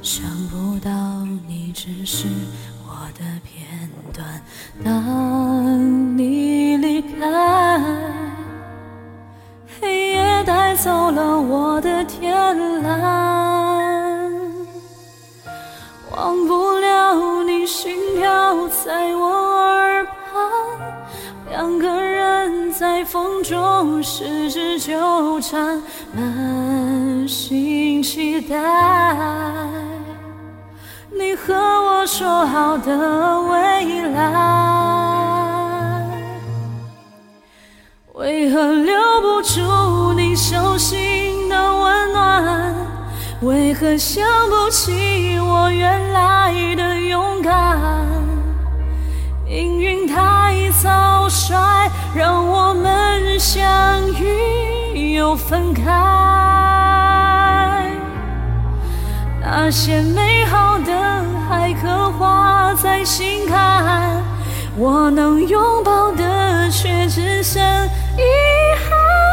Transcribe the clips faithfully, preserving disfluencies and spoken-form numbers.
想不到你只是我的片段。当你离开，黑夜带走了我的天蓝，忘不了你心跳在我耳畔，两个人在风中十指纠缠，满心期待你和我说好的未来，为何留不住你手心的温暖？为何想不起我原来的勇敢？命运太草率，让我们相遇又分开。那些美好的还刻画在心坎，我能拥抱的却只剩遗憾。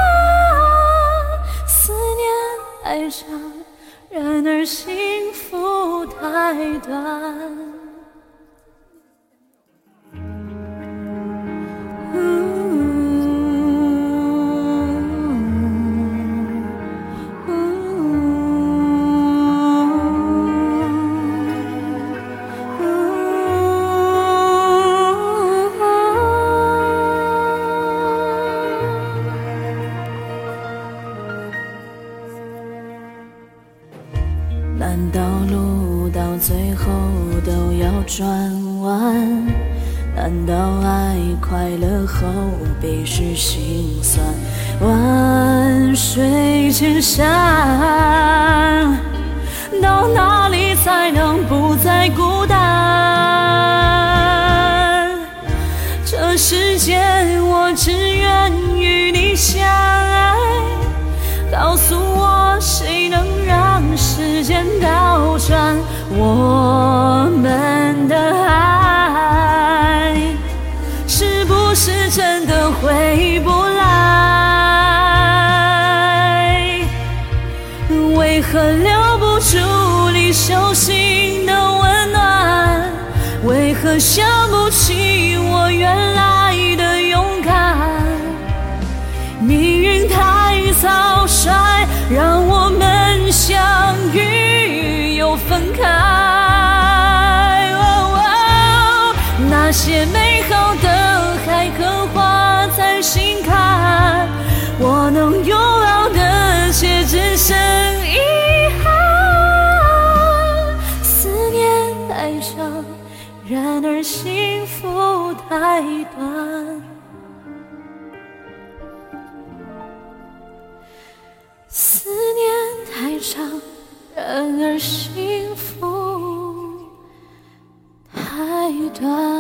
思念太长，然而幸福太短。难道路到最后都要转弯？难道爱快乐后必须心酸？万水千山，到哪里才能不再孤单？这世间我只愿与你相爱，告诉我谁能让时间倒转我们的爱，是不是真的回不来？为何留不住你手心的温暖？为何想不起我原来的勇敢？命运太草率，让我们相遇又分开。哦哦，那些美好的还刻画在心坎，我能拥抱的却只剩遗憾。思念太长，然而幸福太短。思念太长，然而幸福太短。